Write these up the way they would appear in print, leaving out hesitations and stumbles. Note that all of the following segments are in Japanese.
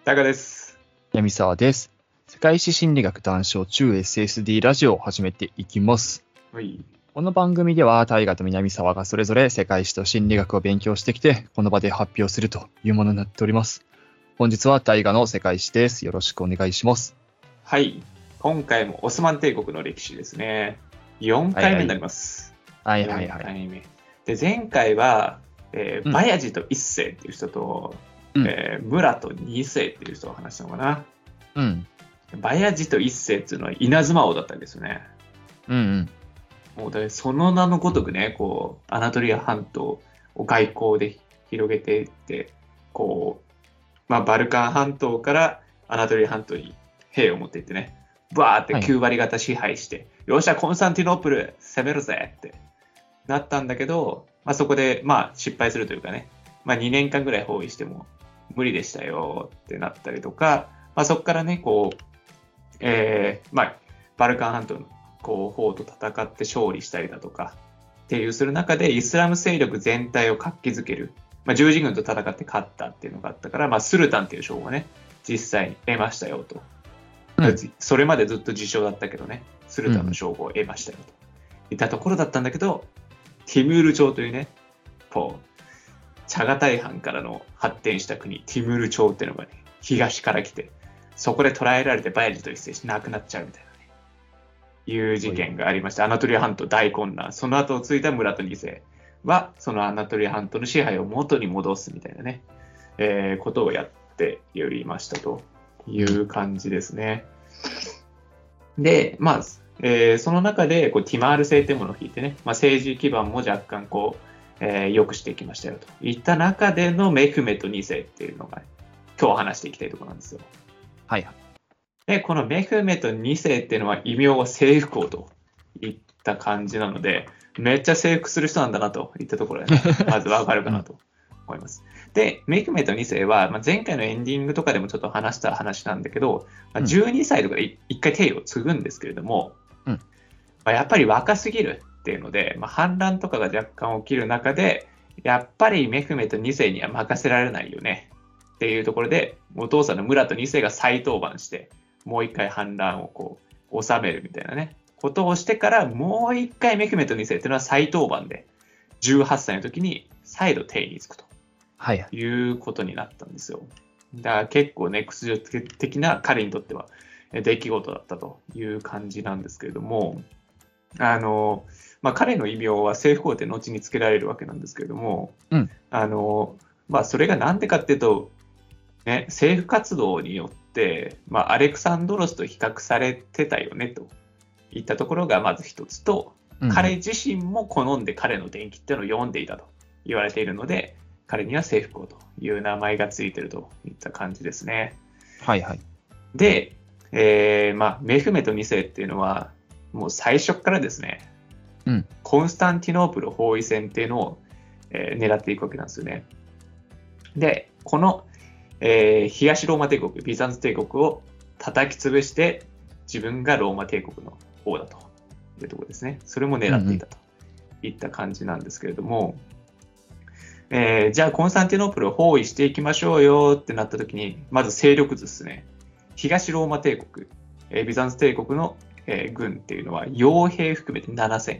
タカです。 闇沢です。世界史心理学談笑中 SSD ラジオを始めていきます。 はい。 この番組では大河と南沢がそれぞれ世界史と心理学を勉強してきて、この場で発表するというものになっております。本日は大河の世界史です。よろしくお願いします。 はい。今回もオスマン帝国の歴史ですね。4回目になります。 はいはいはい。 4回目。で、前回は、バヤジと一世っていう人と、ムラと二世っていう人を話したのかな。 うん。 バヤジと一世っていうのは稲妻王だったんですよね。 うんうん。 もうだその名のごとくね、こう、アナトリア半島を外交で広げていって、こう、バルカン半島からアナトリア半島に兵を持っていってね、バーって9割方支配して、よっしゃ、コンスタンティノープル攻めるぜってなったんだけど、そこで失敗するというかね、2年間ぐらい包囲しても無理でしたよってなったりとか、そこからね、こう、バルカン半島のこう方と戦って勝利したりだとかっていうする中でイスラム勢力全体を活気づける、十字軍と戦って勝ったっていうのがあったから、スルタンっていう称号をね実際に得ましたよと、それまでずっと自称だったけどね、スルタンの称号を得ましたよといったところだったんだけど、ティムール朝というね、こうチャガタイ藩からの発展した国ティムール朝っていうのがね東から来て、そこで捕らえられてバヤジと一世しなくなっちゃうみたいなね、いう事件がありました。アナトリア半島大混乱。その後を継いだムラト2世はそのアナトリア半島の支配を元に戻すみたいなね、ことをやっておりましたという感じですね。で、その中でこうティマール制というものを引いてね、政治基盤も若干こう、良くしていきましたよといった中でのメフメト2世っていうのが、今日話していきたいところなんですよ。 はいはい。 で、このメフメト2世っていうのは異名は征服王といった感じなので、めっちゃ征服する人なんだなといったところで、ね、まずわかるかなと思います。で、メフメト2世は、前回のエンディングとかでもちょっと話した話なんだけど、12歳とかで一回帝位を継ぐんですけれども、やっぱり若すぎるっていうので、反乱とかが若干起きる中で、やっぱりメフメト2世には任せられないよねっていうところで、お父さんのムラト2世が再登板して、もう一回反乱をこう収めるみたいなねことをしてから、もう一回メフメト2世っていうのは再登板で18歳の時に再度帝位につくということになったんですよ。だから結構ね屈辱的な彼にとっては出来事だったという感じなんですけれども、彼の異名は征服王って後につけられるわけなんですけれども、それがなんでかっていうと、ね、政府活動によって、アレクサンドロスと比較されてたよねといったところがまず一つと、彼自身も好んで彼の伝記っていうのを読んでいたと言われているので、彼には征服王という名前がついているといった感じですね。 はいはい。 で、メフメト2世っていうのはもう最初からですね、コンスタンティノープル包囲戦っていうのを、狙っていくわけなんですよね。で、この東ローマ帝国、ビザンツ帝国を叩き潰して自分がローマ帝国の王だというところですね。それも狙っていたといった感じなんですけれども、じゃあコンスタンティノープルを包囲していきましょうよってなった時に、まず勢力図ですね。東ローマ帝国、ビザンツ帝国の、軍っていうのは傭兵含めて7000。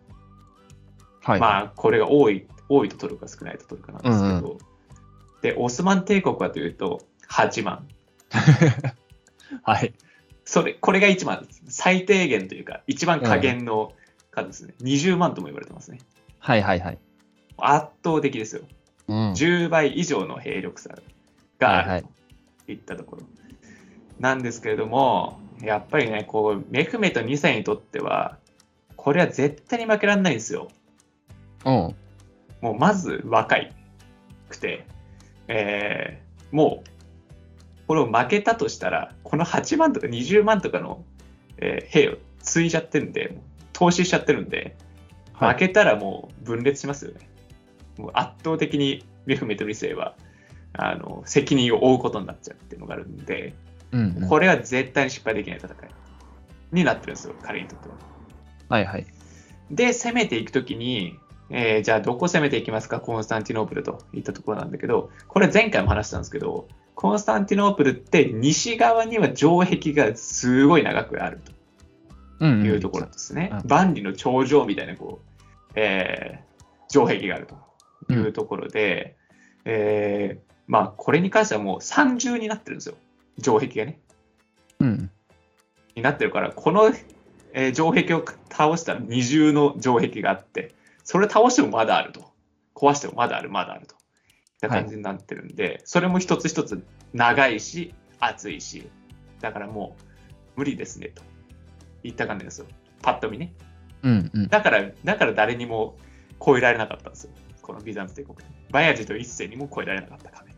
これが多いと取るか少ないと取るかなんですけど、でオスマン帝国はというと8万。 はい。 これが1万です。最低限というか一番下限の数ですね。20万とも言われてますね。 はいはいはい。 圧倒的ですよ。10倍以上の兵力差があるといったところなんですけれども、やっぱりね、こうメフメト2世にとってはこれは絶対に負けられないんですよ。もうまず若いくて、もうこれを負けたとしたら、この8万とか20万とかの、兵をついちゃってるんで、投資しちゃってるんで、負けたらもう分裂しますよね。もう圧倒的にメフメト2世は責任を負うことになっちゃうっていうのがあるんで、これは絶対に失敗できない戦いになってるんですよ、彼にとっては。 はいはい。 で、攻めていくときに、じゃあどこ攻めていきますか、コンスタンティノープルといったところなんだけど、これ前回も話したんですけど、 コンスタンティノープルって西側には城壁がすごい長くあるというところですね。万里の長城みたいな城壁があるというところで、まあこれに関してはもう三重になってるんですよ。城壁がね。になってるから、この、城壁を倒したら二重の城壁があって、それ倒してもまだあると。壊してもまだあると。いった感じになってるんで、それも一つ一つ長いし、厚いし、だからもう無理ですねといった感じですよ。パッと見ね。だから誰にも越えられなかったんですよ。このビザンツ帝国。バヤジと一世にも越えられなかった壁。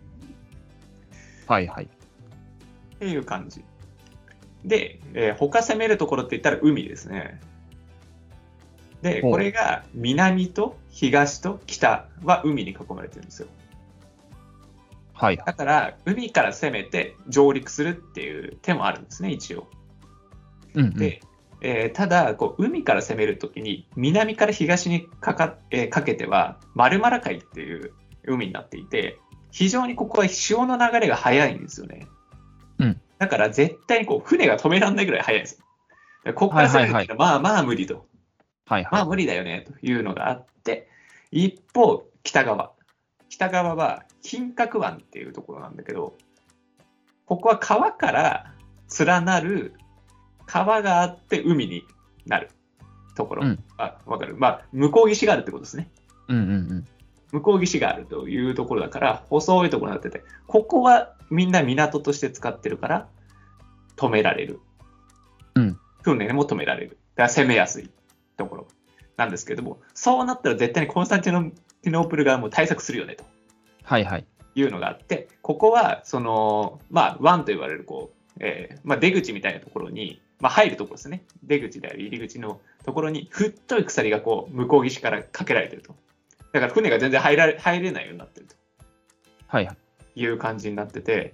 っていう感じ。で、他攻めるところって言ったら海ですね。で、これが南と東と北は海に囲まれてるんですよ。だから海から攻めて上陸するっていう手もあるんですね、一応。で、ただこう海から攻めるときに南から東にかけてはマルマラ海っていう海になっていて、非常にここは潮の流れが速いんですよね。だから絶対にこう船が止められないぐらい速いんですよ。ここから攻めるってまあまあ無理と。まあ無理だよねというのがあって、一方北側は金閣湾っていうところなんだけど、ここは川から連なる川があって海になるところ。わかる。まあ向こう岸があるってことですね。向こう岸があるというところだから細いところになってて、ここはみんな港として使ってるから止められる。訓練も止められる。だから攻めやすいところなんですけども、そうなったら絶対にコンスタンティノープル側も対策するよねと。いうのがあって、ここはその湾と言われるこう、出口みたいなところに、入るところですね。出口であり入り口のところに太い鎖がこう向こう岸からかけられてると。だから船が全然入れないようになってると。いう感じになってて、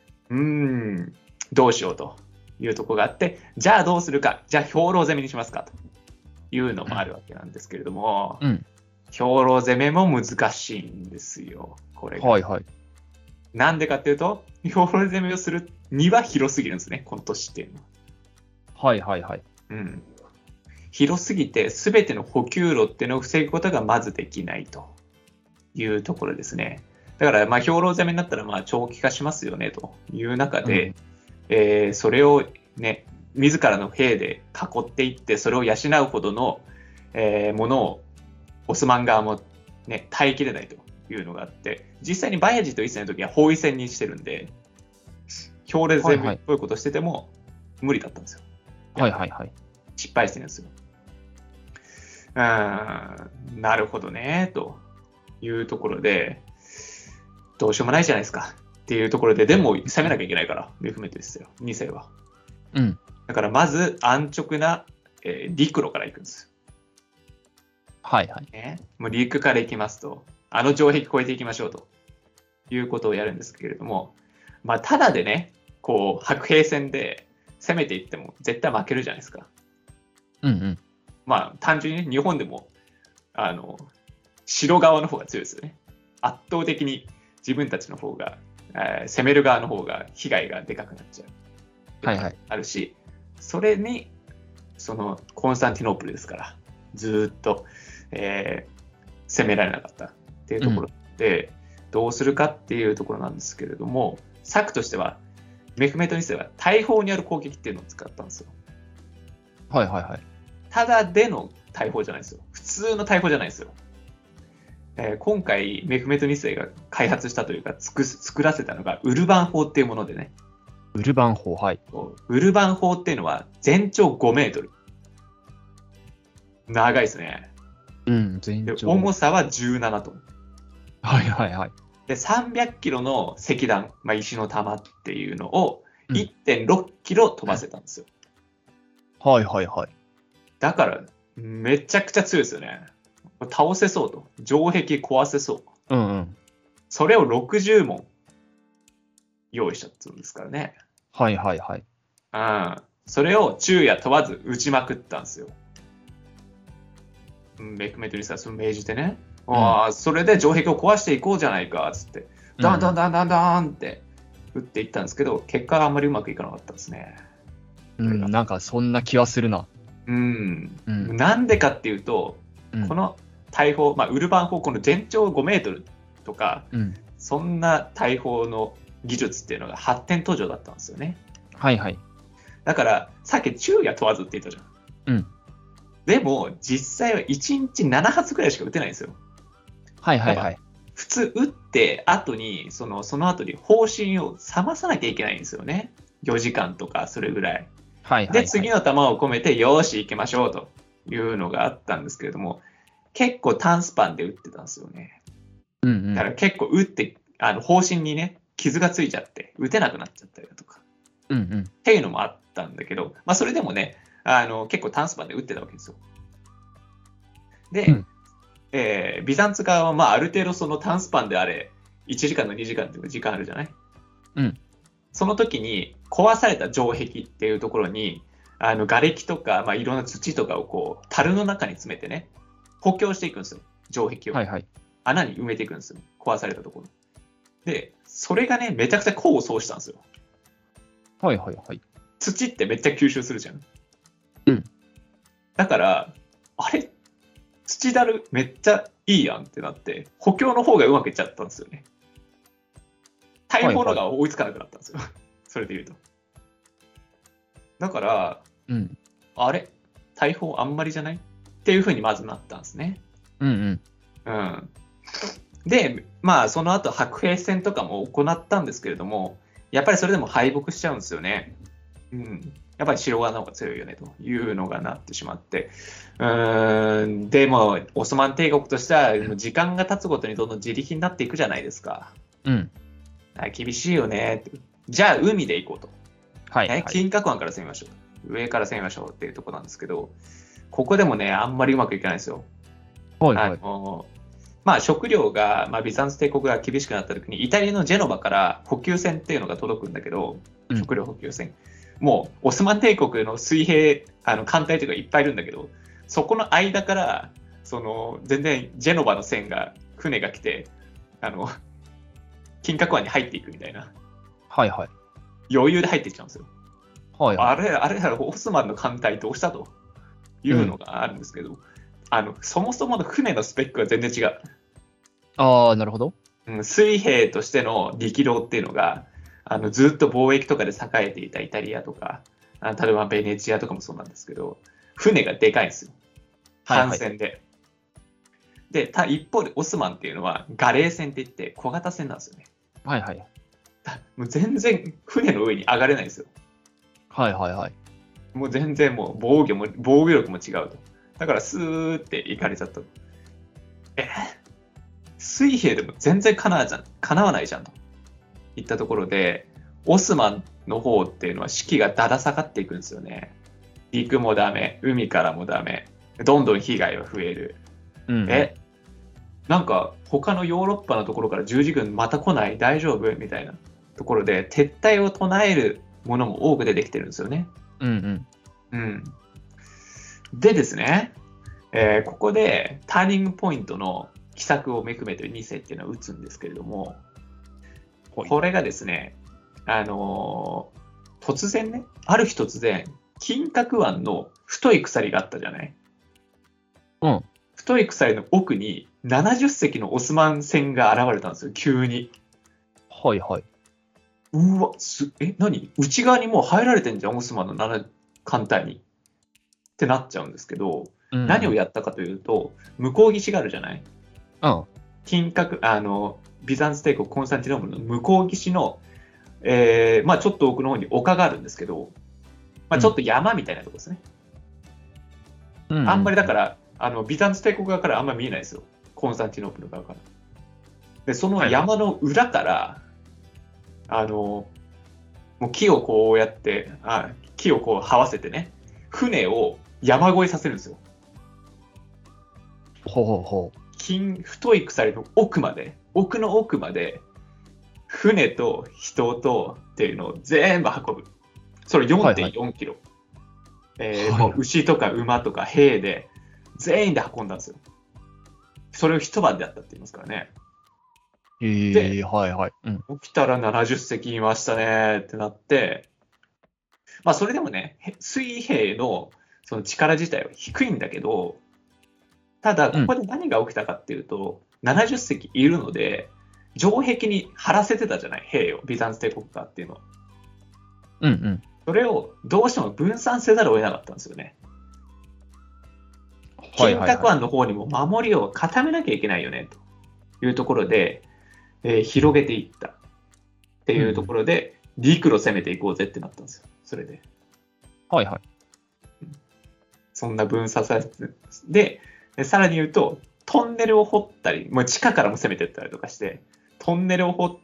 どうしようというところがあって、じゃあどうするか、じゃあ兵糧攻めにしますかというのもあるわけなんですけれども、兵糧攻めも難しいんですよ、これが。なんでかっていうと、兵糧攻めをするには広すぎるんですね、この都市っていうのは。広すぎて、すべての補給路っていうのを防ぐことがまずできないというところですね。だから、兵糧攻めになったら長期化しますよねという中で、それをね、自らの兵で囲っていって、それを養うほどの、ものをオスマン側も、ね、耐えきれないというのがあって、実際にバヤジと一世の時は包囲戦にしてるんで、兵糧攻めっぽいことしてても無理だったんですよ。失敗してるんですよ。なるほどね、というところで、どうしようもないじゃないですかっていうところで、でも攻めなきゃいけないから、メフメトですよ、2世は。だからまず安直な、陸路から行くんです。もう陸から行きますと、あの城壁越えていきましょうということをやるんですけれども、ただでね、こう白兵戦で攻めていっても絶対負けるじゃないですか。単純にね、日本でも城側の方が強いですよね。圧倒的に自分たちの方が、攻める側の方が被害がでかくなっちゃう。あるし、それにそのコンスタンティノープルですから、ずっと、攻められなかったっていうところで、どうするかっていうところなんですけれども、策としてはメフメト2世は大砲による攻撃っていうのを使ったんですよ。ただでの大砲じゃないですよ。普通の大砲じゃないですよ。今回メフメト2世が開発したというか作らせたのがウルバン砲っていうものでね。 ウルバン砲ウルバン砲っていうのは全長5メートル。長いですね。 全長。 重さは17トン。で、300キロの石弾、石の玉っていうのを 1.6 キロ飛ばせたんですよ。だから、めちゃくちゃ強いですよね。倒せそうと。城壁壊せそう。それを60門用意しちゃったんですからね。それを昼夜問わず撃ちまくったんですよ。メフメト2世はそれを命じてね。それで城壁を壊していこうじゃないかっつって、ダンダンダンダンダンって打っていったんですけど、結果はあんまりうまくいかなかったですね。 なんかそんな気はするな。 なんでかっていうと、この大砲、ウルバン砲、この全長5メートルとか、そんな大砲の技術っていうのが発展途上だったんですよね。 はいはい。 だから、さっき昼夜問わずって言ったじゃん。でも、実際は1日7発ぐらいしか撃てないんですよ。 はいはいはい。 普通撃って後に、その後に砲身を冷まさなきゃいけないんですよね。4時間とか、それぐらい。で、次の弾を込めて、よーし、行きましょうというのがあったんですけれども、結構短スパンで撃ってたんですよね。だから結構撃って、砲身にね、傷がついちゃって、撃てなくなっちゃったりだとか。っていうのもあったんだけど、それでもね、結構短スパンで撃ってたわけですよ。で、ビザンツ側はある程度その短スパンであれ、1時間の2時間っていう時間あるじゃない？その時に壊された城壁っていうところに、瓦礫とか、いろんな土とかをこう、樽の中に詰めてね、補強していくんですよ、城壁を。穴に埋めていくんですよ、壊されたところ。で、それがね、めちゃくちゃ功を奏したんですよ。土ってめっちゃ吸収するじゃん。だから、あれ土だるめっちゃいいやんってなって、補強の方がうまくいっちゃったんですよね。大砲のが追いつかなくなったんですよ。それで言うと。だから、あれ大砲あんまりじゃないっていうふうにまずなったんですね。で、その後白兵戦とかも行ったんですけれども、やっぱりそれでも敗北しちゃうんですよね。やっぱり白側の方が強いよねというのがなってしまって。でも、オスマン帝国としては、時間が経つごとにどんどん自力になっていくじゃないですか。厳しいよね。じゃあ、海で行こうと。金閣湾から攻めましょう。上から攻めましょうっていうところなんですけど、ここでもね、あんまりうまくいかないですよ。食料が、ビザンツ帝国が厳しくなった時に、イタリアのジェノバから補給船っていうのが届くんだけど、食料補給船。もう、オスマン帝国の水兵、艦隊とかいっぱいいるんだけど、そこの間から、全然ジェノバの船が来て、金閣湾に入っていくみたいな。余裕で入っていっちゃうんですよ。あれ、オスマンの艦隊どうしたというのがあるんですけど、そもそもの船のスペックは全然違う。 なるほど。 水兵としての力量っていうのが、ずっと貿易とかで栄えていたイタリアとか、例えばベネチアとかもそうなんですけど、船がでかいんですよ。帆船で。で、一方でオスマンっていうのは、ガレー船って言って小型船なんですよね。もう全然船の上に上がれないんですよ。もう全然もう防御力も違うと。だからスーって行かれちゃった。水兵でも全然かなわないじゃんといったところで、オスマンの方っていうのは士気がだだ下がっていくんですよね。陸もダメ、海からもダメ、どんどん被害は増える。なんか他のヨーロッパのところから十字軍また来ない大丈夫みたいなところで撤退を唱えるものも多く出てきてるんですよね。でですね、ここでターニングポイントの奇策をめくめという2世っていうのを打つんですけれども、これがですね、突然ね、ある日突然、金閣湾の太い鎖があったじゃない。太い鎖の奥に70隻のオスマン船が現れたんですよ、急に。うわ、何？内側にもう入られてんじゃん、オスマンの艦隊に。ってなっちゃうんですけど、何をやったかというと、向こう岸があるじゃない。ビザンツ帝国コンスタンティノープルの向こう岸の、ちょっと奥の方に丘があるんですけど、ちょっと山みたいなところですね。あんまりだから、ビザンツ帝国側からあんまり見えないですよ。コンスタンティノープル側から。で、その山の裏から、もう木をこうやって、木をこう這わせてね、船を山越えさせるんですよ。太い鎖の奥の奥まで、船と人とっていうのを全部運ぶ。それ 4.4 キロ。もう牛とか馬とか兵で全員で運んだんですよ。それを一晩でやったって言いますからね。 はいはい。 起きたら70隻いましたねってなって、まあそれでもね、水兵のその力自体は低いんだけど、ただここで何が起きたかっていうと、70隻いるので、城壁に張らせてたじゃない、兵を、ビザンツ帝国がっていうの。それをどうしても分散せざるを得なかったんですよね。金角湾の方にも守りを固めなきゃいけないよねというところで、広げていったっていうところで、陸路攻めていこうぜってなったんですよ、それで。そんな分散されて、で、さらに言うと、トンネルを掘ったり、もう地下からも攻めていったりとかして、トンネルを掘って、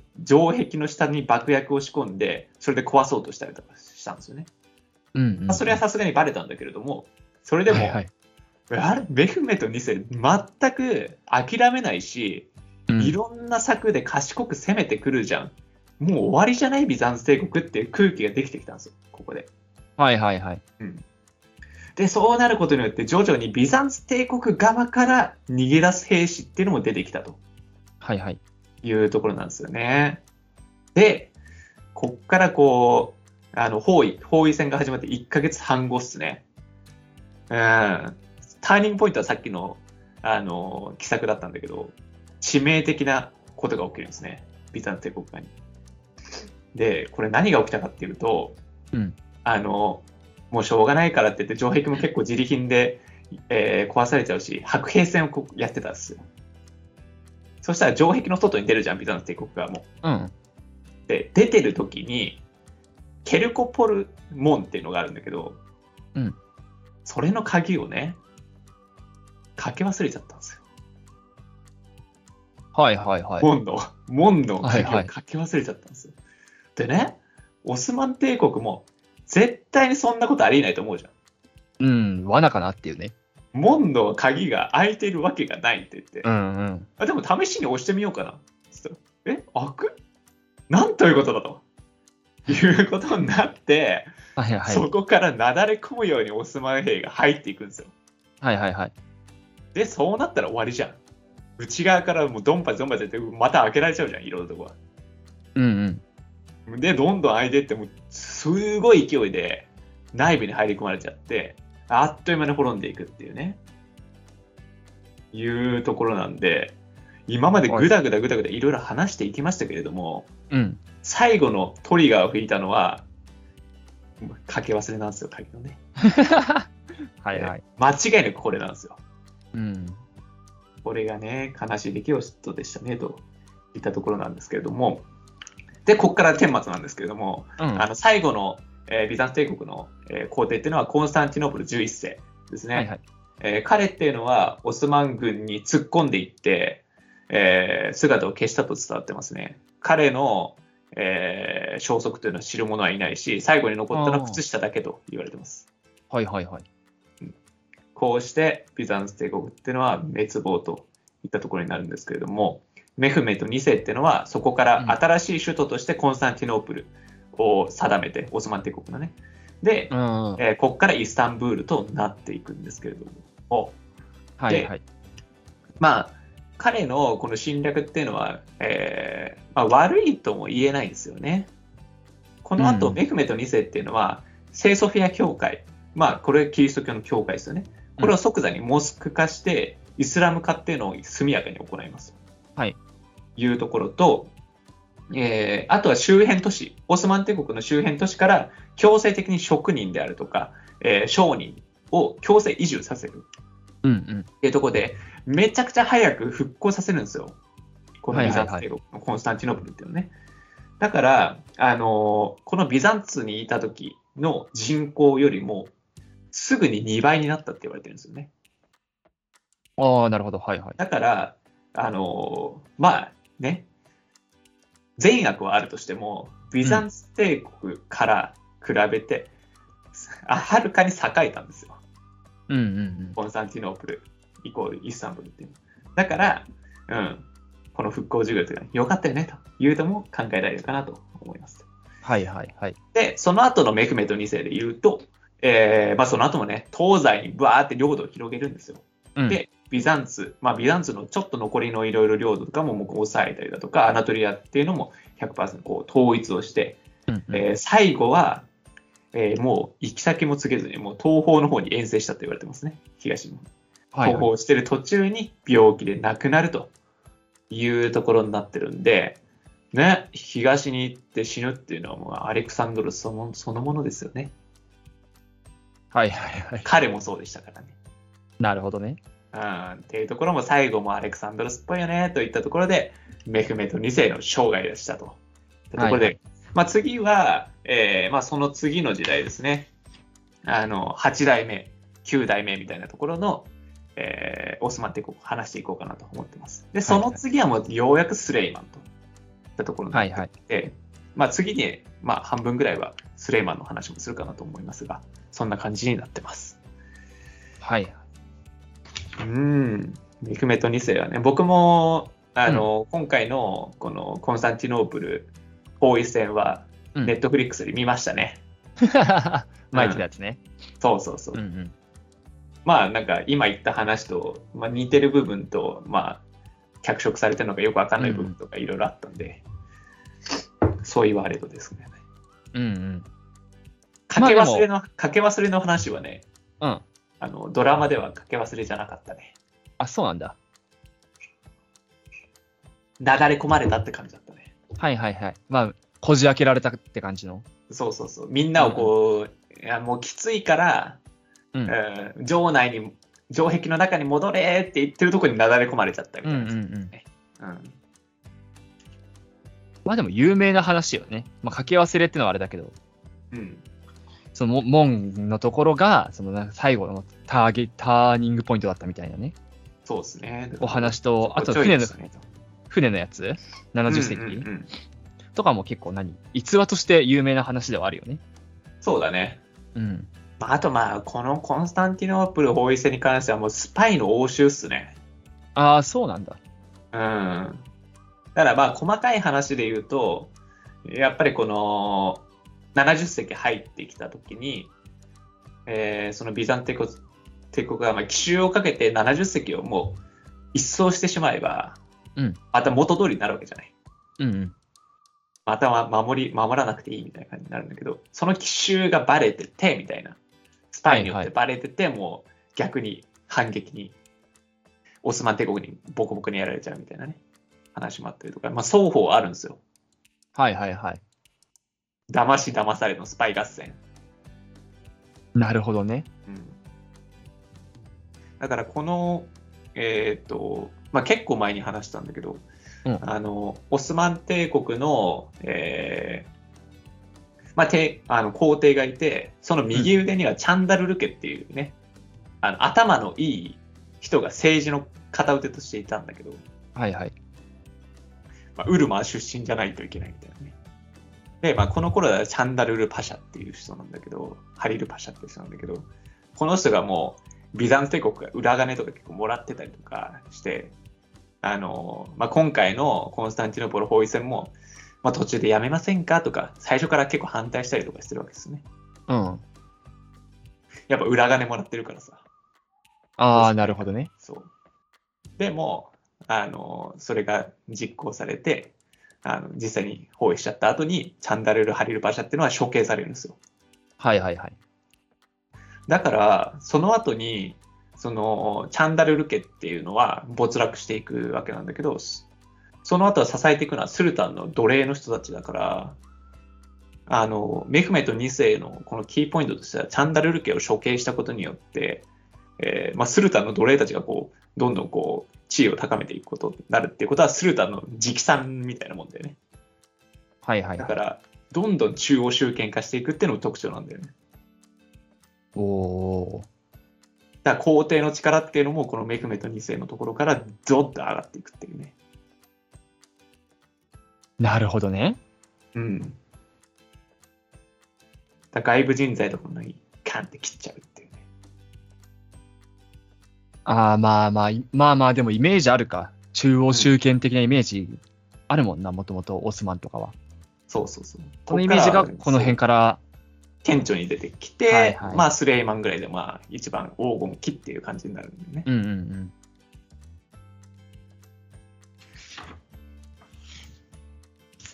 城壁の下に爆薬を仕込んで、それで壊そうとしたりとかしたんですよね。それはさすがにバレたんだけれども、それでも、メフメト2世、全く諦めないし、いろんな策で賢く攻めてくるじゃん。もう終わりじゃないビザンツ帝国っていう空気ができてきたんですよ、ここで。で、そうなることによって、徐々にビザンツ帝国側から逃げ出す兵士っていうのも出てきたと。いうところなんですよね。で、こっからこう、包囲戦が始まって1ヶ月半後っすね。ターニングポイントはさっきの、奇策だったんだけど、致命的なことが起きるんですね。ビザンツ帝国側に。で、これ何が起きたかっていうと、もうしょうがないからって言って、城壁も結構自利品で、壊されちゃうし、白兵戦をやってたんですよ。そしたら城壁の外に出るじゃん、ビザンツ帝国側も。で、出てる時に、ケルコポル門っていうのがあるんだけど、それの鍵をね、かけ忘れちゃったんですよ。門の鍵をかけ忘れちゃったんですよ。でね、オスマン帝国も絶対にそんなことありえないと思うじゃん。 罠かなっていうね。 門の鍵が開いているわけがないって言って。でも試しに押してみようかな。開く？なんということだと。いうことになって、そこからなだれ込むようにオスマン兵が入っていくんですよ。で、そうなったら終わりじゃん。内側からもうドンパチドンパチってまた開けられちゃうじゃん、いろんなとこは。で、どんどん開いていって、もうすごい勢いで内部に入り込まれちゃって、あっという間に滅んでいくっていうね。いうところなんで、今までぐだぐだいろいろ話していきましたけれども、最後のトリガーを吹いたのは、かけ忘れなんですよ、鍵のね。間違いなくこれなんですよ。これがね、悲しい出来事でしたね、といったところなんですけれども、で、ここから顛末なんですけれども、最後の、ビザンツ帝国の、皇帝っていうのはコンスタンティノープル11世ですね。彼っていうのはオスマン軍に突っ込んでいって、姿を消したと伝わってますね。彼の、消息というのは知る者はいないし、最後に残ったのは靴下だけと言われてます。こうしてビザンツ帝国っていうのは滅亡といったところになるんですけれども、メフメト2世っていうのはそこから新しい首都としてコンスタンティノープルを定めて、オスマン帝国のね。で、ここからイスタンブールとなっていくんですけれども。まあ、彼のこの侵略っていうのは、悪いとも言えないんですよね。この後、メフメト2世っていうのは、聖ソフィア教会、これキリスト教の教会ですよね。これを即座にモスク化して、イスラム化っていうのを速やかに行います。いうところと、あとは周辺都市、オスマン帝国の周辺都市から強制的に職人であるとか、商人を強制移住させるっていうところで、めちゃくちゃ早く復興させるんですよ。このビザンツ帝国のコンスタンティノープルっていうのね。だから、このビザンツにいた時の人口よりも、すぐに2倍になったって言われてるんですよね。 なるほど。 だから、善悪はあるとしても、ビザンツ帝国から比べて、はるかに栄えたんですよ。コンスタンティノープルイコールイスタンブールっていう。だから、この復興事業というのは良かったよねというのも考えられるかなと思います。で、その後のメフメト2世で言うと、その後もね、東西にバーって領土を広げるんですよ。で、 ビザンツのちょっと残りのいろいろ領土とかももう抑えたりだとか、アナトリアっていうのも 100% こう統一をして、最後は、もう行き先も告げずに、もう東方の方に遠征したと言われてますね、東の。東方してる途中に病気で亡くなるというところになってるんで、ね、東に行って死ぬっていうのはもうアレクサンドロスそのものですよね。 はいはいはい。 彼もそうでしたからね。 なるほどね。 っていうところも最後もアレクサンドロスっぽいよねといったところで、メフメト2世の生涯でしたと。ところで、次は、その次の時代ですね。8代目、9代目みたいなところの、オスマン帝国を話していこうかなと思ってます。で、その次はもうようやくスレイマンといったところになって、次に、半分ぐらいはスレイマンの話もするかなと思いますが、そんな感じになってます。 はい。 メフメト2世はね、僕も今回のこのコンスタンティノープル包囲戦はネットフリックスで見ましたね。 前言ったやつね。 そうそうそう。なんか今言った話と、似てる部分と、脚色されてるのかよくわかんない部分とかいろいろあったんで、そう言われるとですね。かけ忘れの話はね、ドラマではかけ忘れじゃなかったね。 あ、そうなんだ。 流れ込まれたって感じだったね。 はいはいはい。こじ開けられたって感じの。 そうそうそう。みんなをこう、いやもうきついから、城壁の中に戻れって言ってるところになだれ込まれちゃったみたいな。 でも有名な話よね。かけ忘れってのはあれだけど。その門のところが、その最後のターニングポイントだったみたいなね。 そうですね。 お話と、あと船のやつ ?70 世紀、とかも結構逸話として有名な話ではあるよね。 そうだね。あとこのコンスタンティノープル包囲戦に関してはもうスパイの応酬っすね。 ああ、そうなんだ。 だから細かい話で言うと、やっぱりこの70隻入ってきたときに、そのビザン帝国が奇襲をかけて70隻をもう一掃してしまえば、また元通りになるわけじゃない。また守らなくていいみたいな感じになるんだけど、その奇襲がバレててみたいな、スパイによってバレてて、もう逆に反撃にオスマン帝国にボコボコにやられちゃうみたいなね話もあったりとか、双方あるんですよ。 はいはいはい。 騙し騙されのスパイ合戦。 なるほどね。 だからこの結構前に話したんだけど、オスマン帝国の、皇帝がいて、その右腕にはチャンダルル家っていうね、頭のいい人が政治の片腕としていたんだけど、ウルマー出身じゃないといけないみたいなね。で、この頃はチャンダルルパシャっていう人なんだけど、ハリルパシャっていう人なんだけど、この人がもうビザンツ帝国が裏金とか結構もらってたりとかして、今回のコンスタンティノポル包囲戦も、途中でやめませんかとか、最初から結構反対したりとかしてるわけですね。やっぱ裏金もらってるからさ。 ああ、なるほどね。 そう。でも、それが実行されて、実際に包囲しちゃった後に、チャンダルル・ハリルパシャっていうのは処刑されるんですよ。だから、その後に、そのチャンダルル家っていうのは没落していくわけなんだけど、その後は支えていくのはスルタンの奴隷の人たちだから、メフメト2世のこのキーポイントとしては、チャンダルル家を処刑したことによって、スルタンの奴隷たちがどんどん地位を高めていくことになるっていうことは、スルタンの直参みたいなもんだよね。だから、どんどん中央集権化していくっていうのも特徴なんだよね。だから皇帝の力っていうのもこのメフメト2世のところからゾッと上がっていくっていうね。 なるほどね。 だ外部人材とかもカンって切っちゃうっていうね。 でもイメージあるか。中央集権的なイメージあるもんな、もともとオスマンとかは。 そう。 このイメージがこの辺から顕著に出てきて、スレイマンぐらいで一番黄金期っていう感じになるんだよね。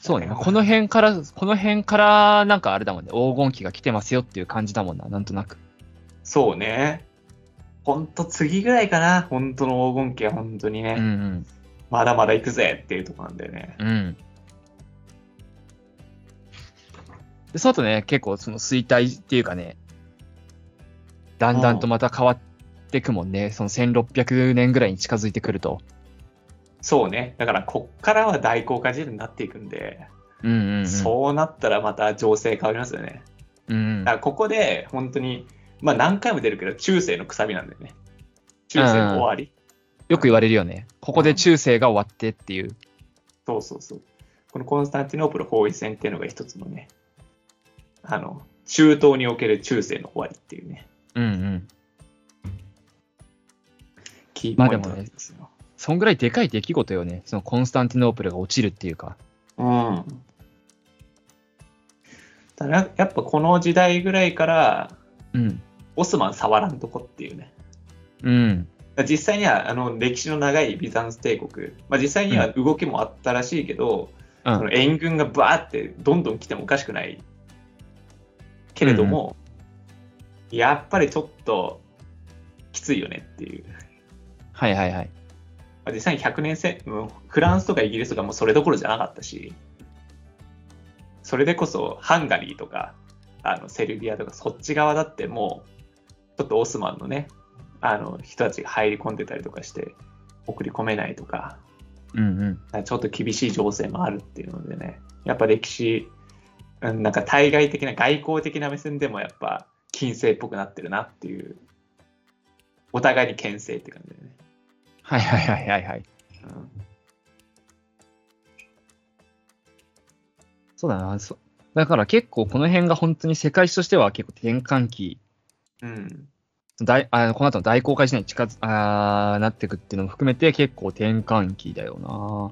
そうね。この辺からなんかあれだもんね。黄金期が来てますよっていう感じだもんな。なんとなく。 そうね。ほんと次ぐらいかな。本当の黄金期は本当にね、 うんまだまだ行くぜっていうところなんだよね。 うん。うん。で、その後ね、結構その衰退っていうかね、だんだんとまた変わっていくもんね。その1600年ぐらいに近づいてくると。 そうね。だからこっからは大航海時代になっていくんで、 うんうんうん。 そうなったらまた情勢変わりますよね。 うんうんだからここで本当に、まあ何回も出るけど中世のくさびなんだよね。中世の終わり。 よく言われるよね。ここで中世が終わってっていう。 そうそうそう。このコンスタンティノープル包囲戦っていうのが一つのね、中東における中世の終わりっていうね、 うんうん。 キーポイントなんですよ。 そんぐらいでかい出来事よね。そのコンスタンティノープルが落ちるっていうか。 うん。ただやっぱこの時代ぐらいから、 うん。 オスマン触らんとこっていうね。 うん。 実際には歴史の長いビザンツ帝国、まあ、実際には動きもあったらしいけど、その援軍がバーってどんどん来てもおかしくないけれども、やっぱりちょっときついよねっていう。 はいはいはい。 実際に100年フランスとかイギリスとかもそれどころじゃなかったし、それでこそハンガリーとかセルビアとかそっち側だってもうちょっとオスマンのね人たちが入り込んでたりとかして送り込めないとか、ちょっと厳しい情勢もあるっていうのでね、やっぱ歴史なんか対外的な外交的な目線でもやっぱ近世っぽくなってるなっていう、お互いに牽制って感じだよね。 はいはいはいはいはい。そうだな。だから結構この辺が本当に世界史としては結構転換期。この後の大航海時代になっていくっていうのも含めて結構転換期だよな。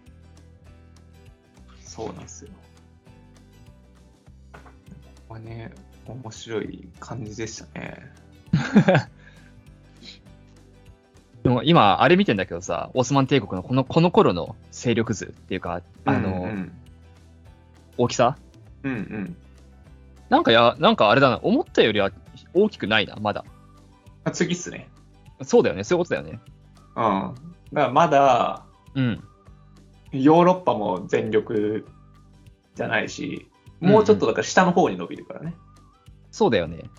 そうなんですよ。ここはね、面白い感じでしたね。 でも今、あれ見てんだけどさ、オスマン帝国のこの頃の勢力図っていうか、大きさなんかあれだな、思ったよりは大きくないな、まだ。 次っすね。 そうだよね、そういうことだよね。 だからまだ、ヨーロッパも全力じゃないし、もうちょっとだから下の方に伸びるからね。 そうだよね。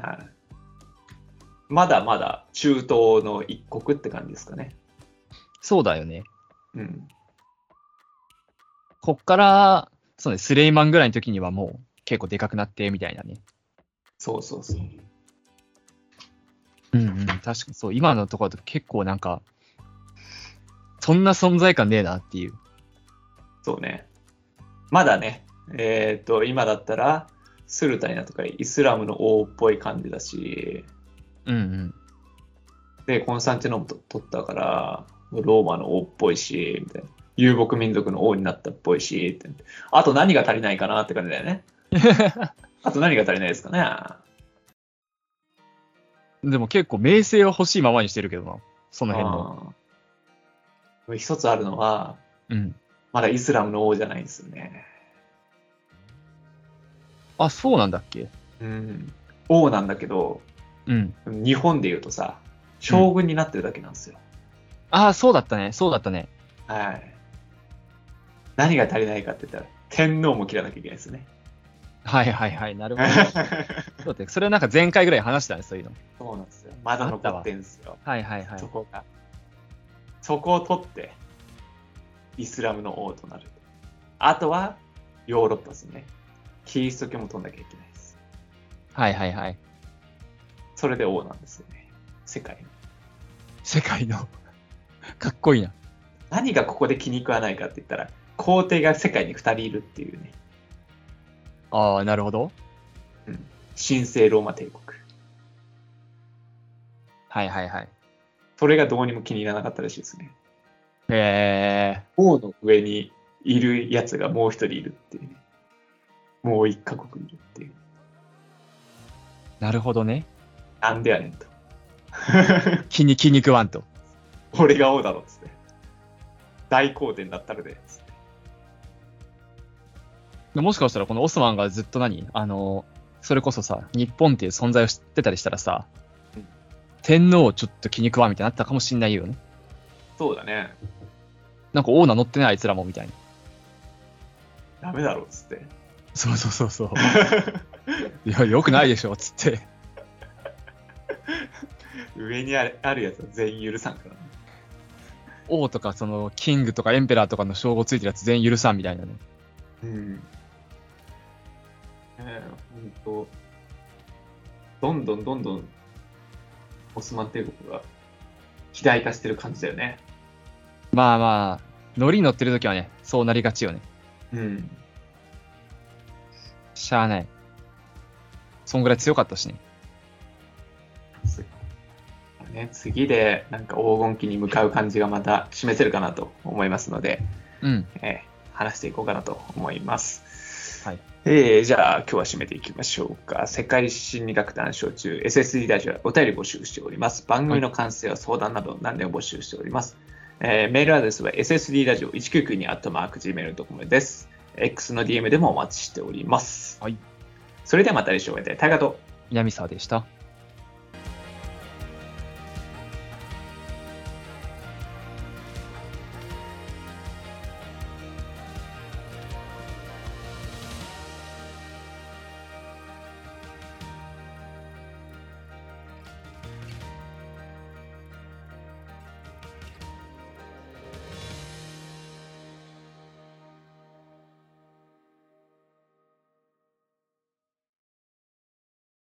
まだまだ中東の一国って感じですかね。 そうだよね。こっから、そうね、スレイマンぐらいの時にはもう結構でかくなってみたいなね。 そうそうそう。 確かにそう、今のところだと結構なんか、そんな存在感ねえなっていう。 そうね。まだね、今だったら、スルタニナとかイスラムの王っぽい感じだし、で、コンスタンティノープル取ったから、ローマの王っぽいし、みたいな。遊牧民族の王になったっぽいし、あと何が足りないかなって感じだよね。あと何が足りないですかね。 でも結構名声は欲しいままにしてるけどな、その辺の。 一つあるのは、まだイスラムの王じゃないんですよね。 あ、そうなんだっけ？ 王なんだけど、日本で言うとさ、将軍になってるだけなんですよ。 ああ、そうだったね、そうだったね。 はい。何が足りないかって言ったら、天皇も切らなきゃいけないですよね。 はいはいはい、なるほど。そうだって、それはなんか前回ぐらい話したね、そういうの。 そうなんですよ。まだ残ってんですよ。 はいはいはい。 そこが。そこを取って、イスラムの王となる。あとは、ヨーロッパですね。キリスト教も取んなきゃいけないです。 はいはいはい。 それで王なんですよね。世界の。 世界の。かっこいいな。 何がここで気に食わないかって言ったら、皇帝が世界に2人いるっていうね。 ああ、なるほど。 神聖ローマ帝国。 はいはいはい。 それがどうにも気に入らなかったらしいですね。 へえ。 王の上にいるやつがもう一人いるっていうね。もう一カ国いるっていう。 なるほどね。 なんでやねんと。 気に食わんと。 俺が王だろっつって。大皇帝だったらで、つって。 もしかしたらこのオスマンがずっとそれこそさ、日本っていう存在を知ってたりしたらさ、天皇をちょっと気に食わみたいになったかもしんないよね。 そうだね。 なんか王名乗ってないあいつらもみたいな。 ダメだろっつって。 そうそうそうそう。いや、よくないでしょっつって。 上にあるやつは全員許さんからね。 王とかそのキングとかエンペラーとかの称号ついてるやつ全員許さんみたいなね。 うん。ほんと、どんどんオスマン帝国が肥大化してる感じだよね。 まあまあ、ノリに乗ってるときはね、そうなりがちよね。 うん。 しゃあない。そんぐらい強かったしね。 次でなんか黄金期に向かう感じがまた示せるかなと思いますので、話していこうかなと思います。 はい。 じゃあ今日は締めていきましょうか。世界心理学談笑中 SSD ラジオはお便り募集しております。番組の感想や相談など何でも募集しております。メールアドレスは ssd ラジオ1992@gmail.com です。X の DM でもお待ちしております。 はい。 それではまた来週お会いでタイガと南沢でした。